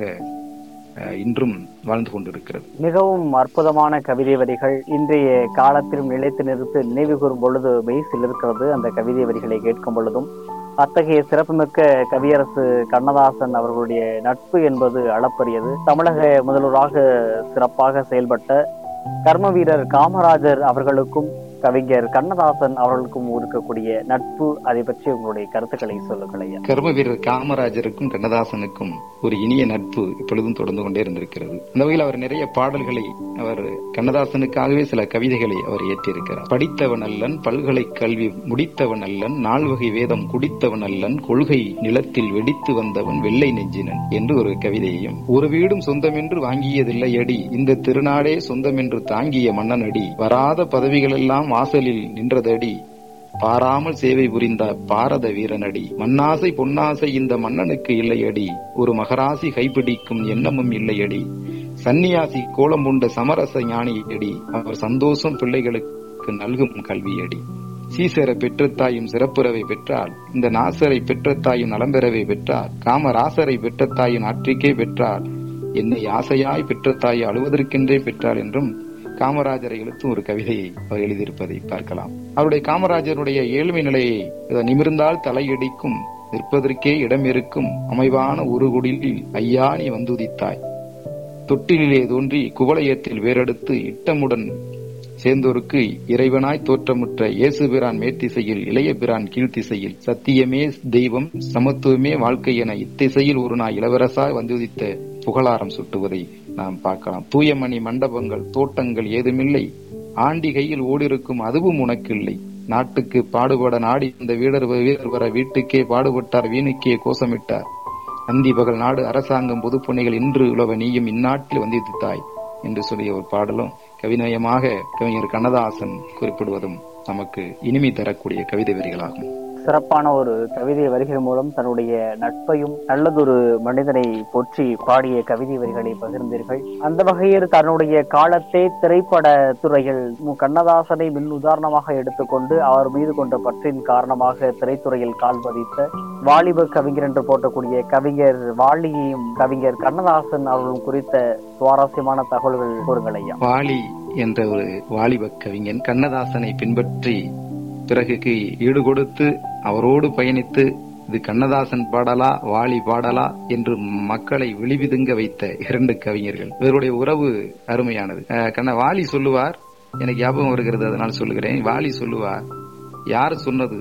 இன்றும் வாழ்ந்து கொண்டிருக்கிறது. மிகவும் அற்புதமான கவிதை வரிகள் இன்றைய காலத்திலும் நிலைத்து நிறுத்து நினைவு கூறும் பொழுது மெய்சில் இருக்கிறது. அந்த கவிதை வரிகளை கேட்கும் பொழுதும் அத்தகைய சிறப்புமிக்க கவியரசு கண்ணதாசன் அவர்களுடைய நட்பு என்பது அளப்பரியது. தமிழக முதல்வராக சிறப்பாக செயல்பட்ட கர்ம வீரர் காமராஜர் அவர்களுக்கும் கவிஞர் கண்ணதாசன் அவர்களுக்கும் இருக்கக்கூடிய நட்பு, அதை பற்றி உங்களுடைய கருத்துக்களை சொல்லுங்கள் ஐயா. கர்ம வீரர் காமராஜருக்கும் கண்ணதாசனுக்கும் ஒரு இனிய நட்பு இப்பொழுதும் தொடர்ந்து கொண்டே இருந்திருக்கிறது. அந்த வகையில் அவர் நிறைய பாடல்களை, அவர் கண்ணதாசனுக்காகவே சில கவிதைகளை அவர் ஏற்றிருக்கிறார். படித்தவன் அல்லன், பல்கலை கல்வி முடித்தவன் அல்லன், நால்வகை வேதம் குடித்தவன் அல்லன், கொள்கை நிலத்தில் வெடித்து வந்தவன் வெள்ளை நெஞ்சினன் என்று ஒரு கவிதையையும், ஒரு வீடும் சொந்தமென்று வாங்கியதில்லை அடி, இந்த திருநாடே சொந்தமென்று தாங்கிய மன்னனடி, வராத பதவிகள் எல்லாம் வாசலில் நின்றதடி, பாராமல் சேவை புரிந்த பாரத வீரனடி, மண்ணாசை பொன்னாசை இந்த மன்னனுக்கு இல்லையடி, ஒரு மகராசி கைப்பிடிக்கும் எண்ணமும் இல்லையடி, சன்னியாசி கோலம் உண்ட சமரச ஞானியடி, அவர் சந்தோஷம் பிள்ளைகளுக்கு நல்கும் கல்வியடி, சீசரை பெற்ற தாயும் சிறப்புறவை பெற்றால், இந்த நாசரை பெற்ற தாயும் நலம்பெறவே பெற்றார், காமராசரை பெற்ற தாயும் ஆற்றிக்கே பெற்றார், என்னை ஆசையாய் பெற்ற தாய் அழுவதற்கென்றே பெற்றார் என்றும் காமராஜரை எழுத்தும் ஒரு கவிதையை அவர் எழுதியிருப்பதை பார்க்கலாம். அவருடைய காமராஜருடைய ஏழ்மை நிலையை நிமிர்ந்தால் தலையடிக்கும், நிற்பதற்கே இடம் இருக்கும், அமைவான ஒரு குடிலில் ஐயா நீ வந்துதித்தாய், தொட்டிலே தோன்றி குவளையத்தில் வேறெடுத்து இட்டமுடன் சேர்ந்தோருக்கு இறைவனாய் தோற்றமுற்ற இயேசு பிரான் மேற்திசையில், இளைய பிரான் கீழ்த்திசையில், சத்தியமே தெய்வம் சமத்துவமே வாழ்க்கை என இத்திசையில் ஒரு நாள் இளவரசாய் வந்துதித்த புகழாரம் சுட்டுவதை நாம் பார்க்கலாம். தூயமணி மண்டபங்கள் தோட்டங்கள் ஏதுமில்லை, ஆண்டி கையில் ஓடிருக்கும் அதுவும் உனக்கில்லை, நாட்டுக்கு பாடுபட நாடி இந்த வீரர் வீரர் வர வீட்டுக்கே பாடுபட்டார் வீணுக்கே கோஷமிட்டார், அந்தி பகல் நாடு அரசாங்கம் பொதுப்பணிகள் இன்று உழவ நீயும் இந்நாட்டில் வந்தித்தாய் என்று சொல்லிய ஒரு பாடலும் கவிநயமாக கவிஞர் கண்ணதாசன் குறிப்பிடுவதும் நமக்கு இனிமை தரக்கூடிய கவிதை வரிகளாகும். சிறப்பான ஒரு கவிதை வரிகள் மூலம் தன்னுடைய நட்பையும் நல்லதொரு மனிதனை போற்றி பாடிய கவிதை வரிகளை பகிர்ந்தீர்கள். அந்த வகையில் தன்னுடைய காலத்தை திரைப்பட துறையில் கண்ணதாசனை மின் உதாரணமாக எடுத்துக்கொண்டு அவர் மீது கொண்ட பற்றின் காரணமாக திரைத்துறையில் கால் பதித்த வாலிப கவிஞர் என்று போட்டக்கூடிய கவிஞர் வாலியையும் கவிஞர் கண்ணதாசன் அவர்களும் குறித்த சுவாரஸ்யமான தகவல்கள் கூறுங்கள் ஐயா. வாலி என்ற ஒரு வாலிப கவிஞன் கண்ணதாசனை பின்பற்றி பிறகு ஈடு கொடுத்து அவரோடு பயணித்து இது கண்ணதாசன் பாடலா வாலி பாடலா என்று மக்களை விழிவிதுங்க வைத்த இரண்டு கவிஞர்கள். இவருடைய உறவு அருமையானது. கண்ண வாலி சொல்லுவார், எனக்கு ஞாபகம் வருகிறது அதனால் சொல்லுகிறேன். வாலி சொல்லுவார், யார் சொன்னது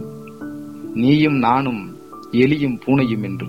நீயும் நானும் எலியும் பூனையும் என்று,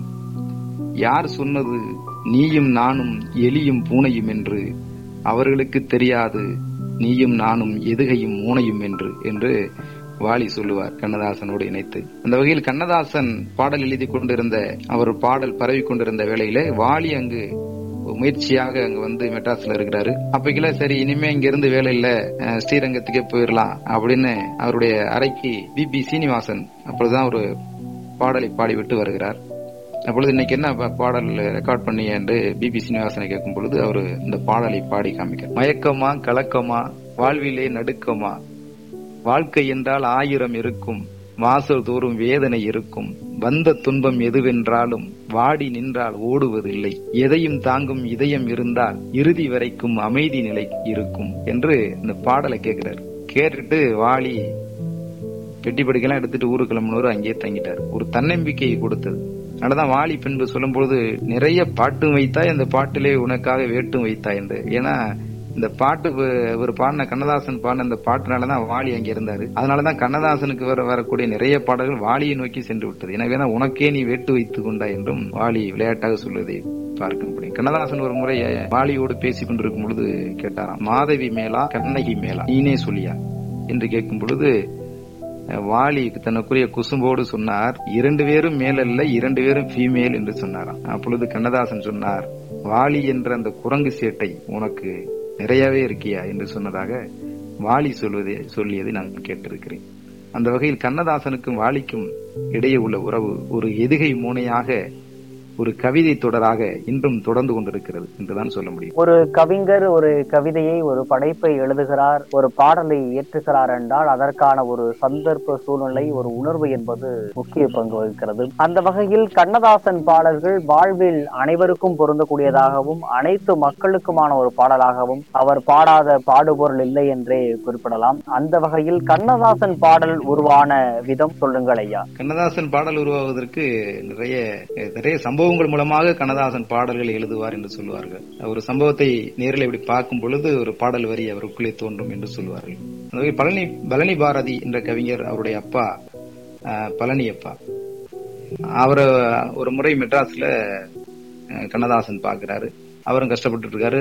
யார் சொன்னது நீயும் நானும் எலியும் பூனையும் என்று, அவர்களுக்கு தெரியாது நீயும் நானும் எதுகையும் மூனையும் என்று என்று வாலி சொல்லுவார் கண்ணதாசனோடு இணைத்து. அந்த வகையில் கண்ணதாசன் பாடல் எழுதி கொண்டிருந்த, அவர் பாடல் பரவி கொண்டிருந்த வேளையில வாலி அங்கு முயற்சியாக அங்க வந்து மெட்ராஸ்ல இருக்கிறாரு. அப்பைக்குள்ள சரி இனிமே இங்க இருந்து வேலை இல்ல, ஸ்ரீரங்கத்துக்கே போயிடலாம் அப்படின்னு அவருடைய அறைக்கு பி பி சீனிவாசன் அப்பொழுதுதான் ஒரு பாடலை பாடிவிட்டு வருகிறார். அப்பொழுது இன்னைக்கு என்ன பாடல் ரெக்கார்ட் பண்ணி என்று பி பி சீனிவாசனை கேட்கும் பொழுது அவரு இந்த பாடலை பாடி காமிக்கிறார். மயக்கமா கலக்கமா வாழ்விலே நடுக்கமா, வாழ்க்கை என்றால் ஆயிரம் இருக்கும், வாசல் தோறும் வேதனை இருக்கும், வந்த துன்பம் எதுவென்றாலும் வாடி நின்றால் ஓடுவதில்லை, எதையும் தாங்கும் இதயம் இருந்தால் இறுதி வரைக்கும் அமைதி நிலை இருக்கும் என்று இந்த பாடலை கேட்கிறார். கேட்டுட்டு வாலி பெட்டி படிக்கலாம் எடுத்துட்டு ஊருக்கு கிளம்பினோரு அங்கேயே தங்கிட்டார். ஒரு தன்னம்பிக்கையை கொடுத்தது. அதனாலதான் வாலி பின்பு சொல்லும் பொழுது நிறைய பாட்டும் வைத்தாய், அந்த பாட்டிலே உனக்காக வேட்டும் வைத்தாய் என்று. ஏன்னா இந்த பாட்டு ஒரு பாடின கண்ணதாசன் பாடின இந்த பாட்டுனாலதான் வாலி அங்க இருந்தாரு. அதனாலதான் கண்ணதாசனுக்கு வர வரக்கூடிய நிறைய பாடல்கள் வாலியை நோக்கி சென்று விட்டது. எனவே உனக்கே நீ வேட்டு வைத்துக் கொண்டா என்றும் வாலி விளையாட்டாக சொல்வதை பார்க்க முடியும். கண்ணதாசன் ஒரு முறை வாலியோடு பேசிக் கொண்டிருக்கும் பொழுது கேட்டாராம், மாதவி மேலா கண்ணகி மேலா நீனே சொல்லியா என்று கேட்கும் பொழுது வாலி தனக்குரிய குசும்போடு சொன்னார், இரண்டு பேரும் மேலல்ல, இரண்டு பேரும் ஃபீமேல் என்று சொன்னாராம். அப்பொழுது கண்ணதாசன் சொன்னார், வாலி என்ற அந்த குரங்கு சேட்டை உனக்கு நிறையவே இருக்கியா என்று சொன்னதாக வாலி சொல்வதை சொல்லியதை நான் கேட்டிருக்கிறேன். அந்த வகையில் கண்ணதாசனுக்கும் வாலிக்கும் இடையே உள்ள உறவு ஒரு எதுகை மூனையாக, ஒரு கவிதை தொடராக இன்றும் தொடர்ந்து கொண்டிருக்கிறது என்றுதான் சொல்ல முடியும். ஒரு கவிஞர் ஒரு கவிதையை, ஒரு படைப்பை எழுதுகிறார், ஒரு பாடலை இயற்றுகிறார் என்றால் அதற்கான ஒரு சந்தர்ப்ப சூழ்நிலை, ஒரு உணர்வு என்பது முக்கிய பங்கு வகிக்கிறது. அந்த வகையில் கண்ணதாசன் பாடல்கள் வாழ்வில் அனைவருக்கும் பொருந்தக்கூடியதாகவும் அனைத்து மக்களுக்குமான ஒரு பாடலாகவும் அவர் பாடாத பாடுபொருள் இல்லை என்றே குறிப்பிடலாம். அந்த வகையில் கண்ணதாசன் பாடல் உருவான விதம் சொல்லுங்கள் ஐயா. கண்ணதாசன் பாடல் உருவாவதற்கு நிறைய நிறைய சம்பவங்கள் மூலமாக கண்ணதாசன் பாடல்களை எழுதுவார் என்று சொல்வார்கள். ஒரு சம்பவத்தை நேரில் இப்படி பார்க்கும் பொழுது ஒரு பாடல் வரி அவருக்குள்ளே தோன்றும் என்று சொல்வார்கள். பழனி பழனி பாரதி என்ற கவிஞர், அவருடைய அப்பா பழனி அப்பா, அவரை ஒரு முறை மெட்ராஸ்ல கண்ணதாசன் பார்க்கிறாரு. அவரும் கஷ்டப்பட்டு இருக்காரு.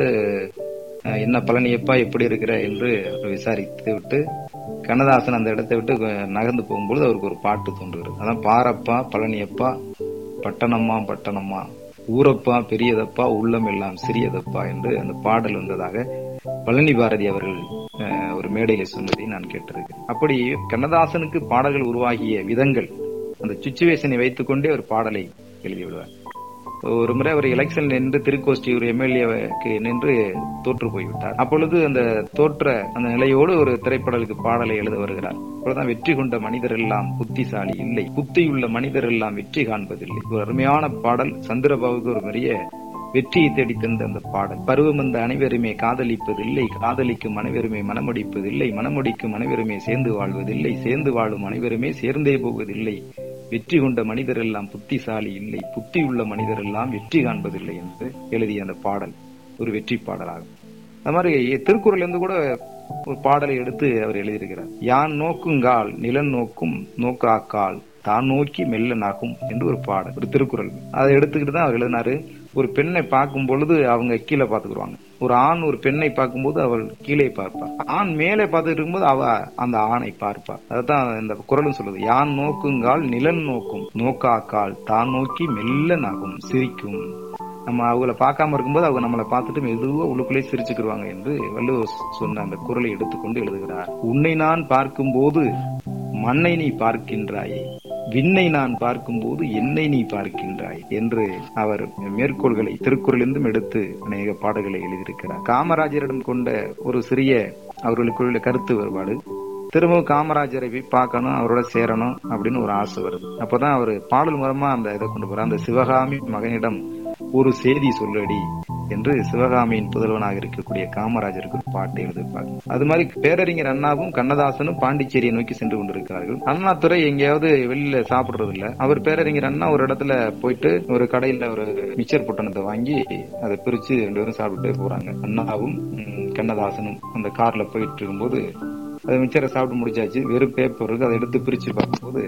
என்ன பழனியப்பா எப்படி இருக்கிற என்று விசாரித்து விட்டு கண்ணதாசன் அந்த இடத்தை விட்டு நகர்ந்து போகும்போது அவருக்கு ஒரு பாட்டு தோன்றுகிறது. அதான் பாரப்பா பழனியப்பா பட்டணம்மா பட்டணம்மா, ஊரப்பா பெரியதப்பா உள்ளம் எல்லாம் சிறியதப்பா என்று அந்த பாடல் வந்ததாக பழனி பாரதி அவர்கள் ஒரு மேடையில சொன்னதை நான் கேட்டிருக்கேன். அப்படி கண்ணதாசனுக்கு பாடல்கள் உருவாகிய விதங்கள், அந்த சிச்சுவேஷனை வைத்துக் கொண்டே ஒரு பாடலை எழுதிவிடுவார். ஒரு முறை அவர் எலெக்ஷன் நின்று திருக்கோஷ்டி ஒரு எம்எல்ஏக்கு நின்று தோற்று போய்விட்டார். அப்பொழுது அந்த தோற்ற அந்த நிலையோடு ஒரு திரைப்படலுக்கு பாடலை எழுத வருகிறார். அப்பொழுதுதான் வெற்றி கொண்ட மனிதர் எல்லாம் புத்திசாலி இல்லை, புத்தியுள்ள மனிதர் எல்லாம் வெற்றி காண்பதில்லை. ஒரு அருமையான பாடல். சந்திரபாபுக்கு ஒரு பெரிய வெற்றியை தேடி தந்த அந்த பாடல். பருவம் வந்த அனைவருமே காதலிப்பதில்லை, காதலிக்கும் அனைவருமே மனமடிப்பதில்லை, மனமடிக்கும் அனைவருமே சேர்ந்து வாழ்வதில்லை, சேர்ந்து வாழும் அனைவருமே சேர்ந்தே போவதில்லை, வெற்றி கொண்ட மனிதர் எல்லாம் புத்திசாலி இல்லை, புத்தி உள்ள மனிதர் எல்லாம் வெற்றி காண்பதில்லை என்று எழுதிய அந்த பாடல் ஒரு வெற்றி பாடலாகும். அது மாதிரி திருக்குறள் இருந்து கூட ஒரு பாடலை எடுத்து அவர் எழுதியிருக்கிறார். யான் நோக்குங்கால் நிலன் நோக்கும் நோக்காக்கால் தான் நோக்கி மெல்ல நாகும் என்று ஒரு பாடல், ஒரு திருக்குறள். அதை எடுத்துக்கிட்டு தான் அவர் எழுதினாரு. ஒரு பெண்ணை பார்க்கும் பொழுது அவங்க கீழே பார்த்துக்குருவாங்க. ஒரு ஆண் ஒரு பெண்ணை பார்க்கும்போது அவள் கீழே பார்ப்பார். ஆண் மேலே பார்த்துட்டு இருக்கும்போது அவ அந்த ஆணை பார்ப்பார். அதுதான் இந்த குறளும் சொல்லுது. யான் நோக்குங்கால் நிலன் நோக்கும் நோக்காக்கால் தான் நோக்கி மெல்ல நாகும் சிரிக்கும். நம்ம அவங்கள பார்க்காம இருக்கும்போது அவங்க நம்மளை பார்த்துட்டு மெதுவா உள்ளுக்குள்ளே சிரிச்சுக்கிடுவாங்க என்று வள்ளுவர் சொன்ன அந்த குறளை எடுத்துக்கொண்டு எழுதுகிறார். உன்னை நான் பார்க்கும் போது மண்ணை நீ பார்க்கின்றாயே, விண்ணை நான் பார்க்கும் போது என்னை நீ பார்க்கின்றாய் என்று அவர் மேற்கோள்களை திருக்குறளிலிருந்தும் எடுத்து அநேக பாடல்களை எழுதியிருக்கிறார். காமராஜரிடம் கொண்ட ஒரு சிறிய அவர்களுக்குள்ள கருத்து வேறுபாடு, திரும்பவும் காமராஜரை போய் பார்க்கணும், அவரோட சேரணும் அப்படின்னு ஒரு ஆசை வருது. அப்பதான் அவர் பாடல் மூலமா அந்த இதை கொண்டு போறார். அந்த சிவகாமி மகனிடம் ஒரு செய்தி சொல்லடி என்று சிவகாமியின் புதல்வனாக இருக்கக்கூடிய காமராஜருக்கு ஒரு பாட்டை எழுதியிருப்பார். அது மாதிரி பேரறிஞர் அண்ணாவும் கண்ணதாசனும் பாண்டிச்சேரியை நோக்கி சென்று கொண்டிருக்கிறார்கள். அண்ணாதுரை எங்கேயாவது வெளியில சாப்பிடுறது இல்ல. அவர் பேரறிஞர் அண்ணா ஒரு இடத்துல போயிட்டு ஒரு கடையில ஒரு மிச்சர் பொட்டணத்தை வாங்கி அதை பிரிச்சு ரெண்டு பேரும் சாப்பிட்டு போறாங்க. அண்ணாவும் கண்ணதாசனும் அந்த கார்ல போயிட்டு இருக்கும்போது அதை மிச்சரை சாப்பிட்டு முடிச்சாச்சு. வெறும் பேப்பர் இருக்கு. அதை எடுத்து பிரிச்சு பார்க்கும்போது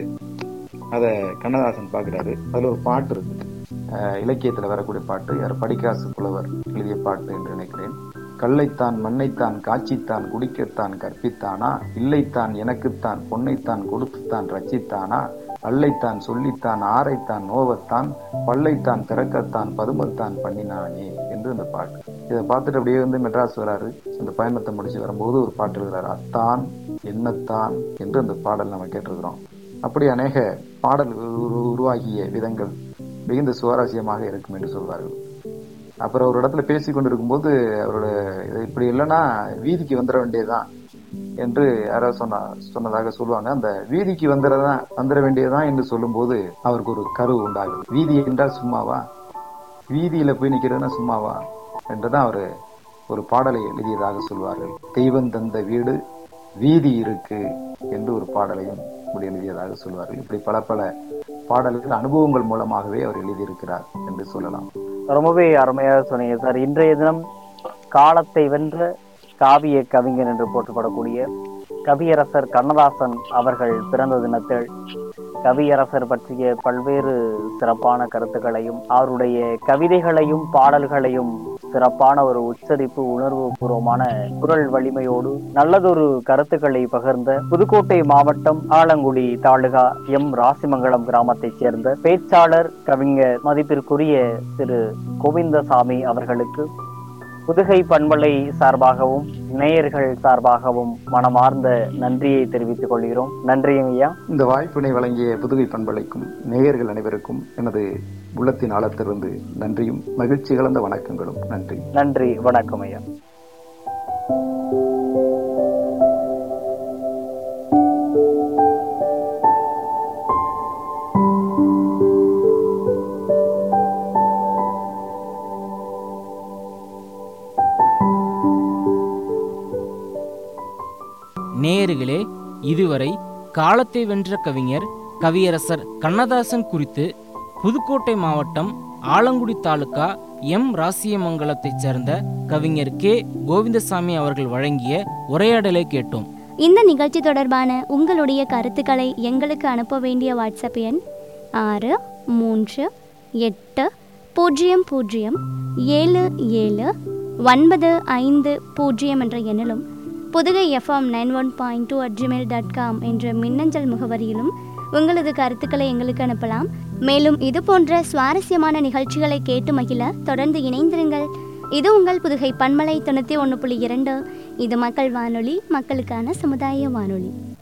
அத கண்ணதாசன் பாக்குறாரு. அதுல ஒரு பாட்டு இருக்கு, இலக்கியத்துல வரக்கூடிய பாட்டு, யார் படிக்காசு புலவர் எழுதிய பாட்டு என்று நினைக்கிறேன். கல்லைத்தான் மண்ணைத்தான் காட்சித்தான் குடிக்கத்தான் கற்பித்தானா, இல்லைத்தான் எனக்குத்தான் பொன்னைத்தான் கொடுத்துத்தான் ரச்சித்தானா, அல்லைத்தான் சொல்லித்தான் ஆரைத்தான் நோவத்தான் பல்லைத்தான் திறக்கத்தான் பதுமத்தான் பண்ணினானே என்று என்று அந்த பாட்டு. இதை பார்த்துட்டு அப்படியே வந்து மெட்ராஸ் வராரு. அந்த பயணத்தை முடிச்சு வரும்போது ஒரு பாட்டு எழுதுறாரு, அத்தான் என்னத்தான் என்று அந்த பாடல் நம்ம கேட்டிருக்கிறோம். அப்படி அநேக பாடல் உரு- உருவாகிய விதங்கள் மிகுந்த சுவாரஸ்யமாக இருக்கும் என்று சொல்வார்கள். அப்புறம் ஒரு இடத்துல பேசி கொண்டிருக்கும் போது அவரோட இது இப்படி இல்லைன்னா வீதிக்கு வந்துட வேண்டியதுதான் என்று யாராவது சொன்ன சொன்னதாக சொல்லுவாங்க. அந்த வீதிக்கு வந்துடதான் வந்துட வேண்டியதுதான் என்று சொல்லும் போது அவருக்கு ஒரு கரு உண்டாகுது. வீதி என்றால் சும்மாவா, வீதியில போய் நிக்கிறதுனா சும்மாவா என்றுதான் அவரு ஒரு பாடலை எழுதியதாக சொல்வார்கள். தெய்வம் தந்த வீடு வீதி இருக்கு என்று ஒரு பாடலையும் இப்படி எழுதியதாக சொல்வார்கள். இப்படி பல பல பாடல்கள் அனுபவங்கள் மூலமாகவே அவர் எழுதியிருக்கிறார் என்று சொல்லலாம். ரொம்பவே அருமையாக சொன்னீங்க சார். இன்றைய தினம் காலத்தை வென்ற காவிய கவிஞர் என்று போற்றப்படக்கூடிய கவியரசர் கண்ணதாசன் அவர்கள் பிறந்த தினத்தில் கவியரசர் பற்றிய பல்வேறு சிறப்பான கருத்துக்களையும் அவருடைய கவிதைகளையும் பாடல்களையும் சிறப்பான ஒரு உச்சரிப்பு உணர்வு பூர்வமான குரல் வலிமையோடு நல்லதொரு கருத்துக்களை பகிர்ந்த புதுக்கோட்டை மாவட்டம் ஆலங்குடி தாலுகா எம் ராசிமங்கலம் கிராமத்தைச் சேர்ந்த பேச்சாளர் கவிஞர் மதிப்பிற்குரிய திரு கோவிந்தசாமி அவர்களுக்கு புதுகை பண்பலை சார்பாகவும் நேயர்கள் சார்பாகவும் மனமார்ந்த நன்றியை தெரிவித்துக் கொள்கிறோம். நன்றி ஐயா. இந்த வாய்ப்பினை வழங்கிய புதுகை பண்பலைக்கும் நேயர்கள் அனைவருக்கும் எனது உள்ளத்தின் ஆழத்திலிருந்து நன்றியும் மகிழ்ச்சி கலந்த வணக்கங்களும். நன்றி. நன்றி, வணக்கம் ஐயா. நேயர்களே, இதுவரை காலத்தை வென்ற கவிஞர் கவியரசர் கண்ணதாசன் குறித்து புதுக்கோட்டை மாவட்டம் ஆலங்குடி தாலுகா எம் ராசியமங்கலத்தைச் சேர்ந்த கவிஞர் கே கோவிந்தசாமி அவர்கள் வழங்கிய உரையாடலை கேட்டோம். இந்த நிகழ்ச்சி தொடர்பான உங்களுடைய கருத்துக்களை எங்களுக்கு அனுப்ப வேண்டிய வாட்ஸ்அப் எண் ஆறு மூன்று எட்டு பூஜ்ஜியம் பூஜ்ஜியம் ஏழு ஏழு ஒன்பது ஐந்து பூஜ்ஜியம் என்ற எண்ணிலும் Pudukai FM nine one point two at Gmail dot com என்ற மின்னஞ்சல் முகவரியிலும் உங்களது கருத்துக்களை எங்களுக்கு அனுப்பலாம். மேலும் இது போன்ற சுவாரஸ்யமான நிகழ்ச்சிகளை கேட்டு மகிழ தொடர்ந்து இணைந்திருங்கள். இது உங்கள் புதுகை பண்பலை தொண்ணூற்றி ஒன்று புள்ளி இரண்டு. இது மக்கள் வானொலி, மக்களுக்கான சமுதாய வானொலி.